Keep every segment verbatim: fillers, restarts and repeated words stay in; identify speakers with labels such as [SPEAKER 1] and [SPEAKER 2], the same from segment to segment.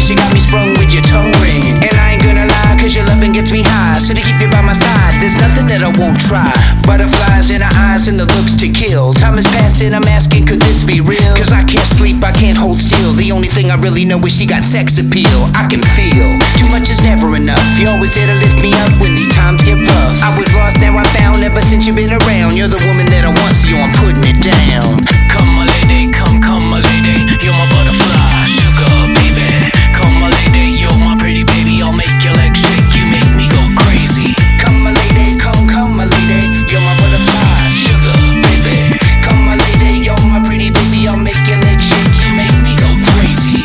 [SPEAKER 1] You got me sprung with your tongue ring. And I ain't gonna lie, cause your loving gets me high. So to keep you by my side, there's nothing that I won't try. Butterflies in her eyes and the looks to kill. Time is passing, I'm asking, could this be real? Cause I can't sleep, I can't hold still. The only thing I really know is she got sex appeal. I can feel too much is never enough. You're always there to lift me up when these times get rough. I was lost, now I'm found. Ever since you've been around, you're the woman that I want, so I'm putting it down.
[SPEAKER 2] Come my lady, come, come my lady, you're my butterfly, sugar baby. Come my lady, you're my pretty baby, I'll make your legs shake, you make me go crazy.
[SPEAKER 1] Come my lady, come, come my lady, you're my butterfly, sugar baby. Come my lady, you're my pretty baby, I'll make your legs shake, you make me go crazy.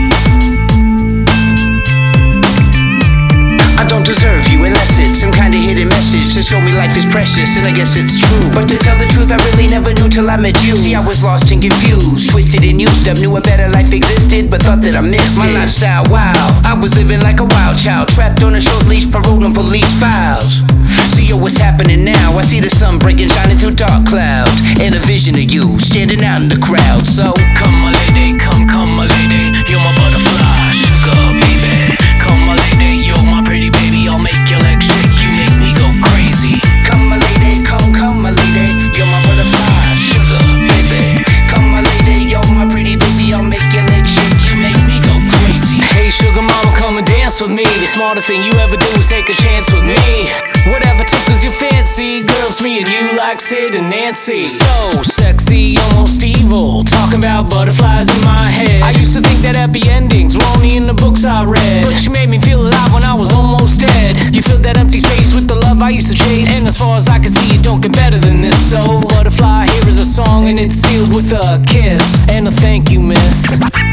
[SPEAKER 1] I don't deserve you unless it's some kind of hidden message to show me life is precious, and I guess it's true. But to tell the truth, I really never knew till I met you. See, I was lost and confused, twisted and used up. Knew a better life existed, but thought that I missed my it. lifestyle, wow. I was living like a wild child, trapped on a short leash, paroled on police files. So yo, what's happening now? I see the sun breaking, shining through dark clouds, and a vision of you standing out in the crowd. So
[SPEAKER 2] come my lady, come, come my lady, you're my butterfly, sugar baby. Come my lady, you're my pretty baby, I'll make your legs shake, you make me go crazy.
[SPEAKER 1] Come my lady, come, come my lady, you're my butterfly, sugar baby. Come my lady, you're my pretty baby, I'll make your legs shake, you make me go crazy.
[SPEAKER 2] Hey sugar mama, come and dance with me. The smartest thing you ever do is take a chance with me. Whatever tickles your fancy, girls, me and you like Sid and Nancy. So sexy, almost evil, talking about butterflies in my head. I used to think that happy endings were only in the books I read, but you made me feel alive when I was almost dead. You filled that empty space with the love I used to chase, and as far as I could see, it don't get better than this. So butterfly, here is a song, and it's sealed with a kiss and a thank you, miss.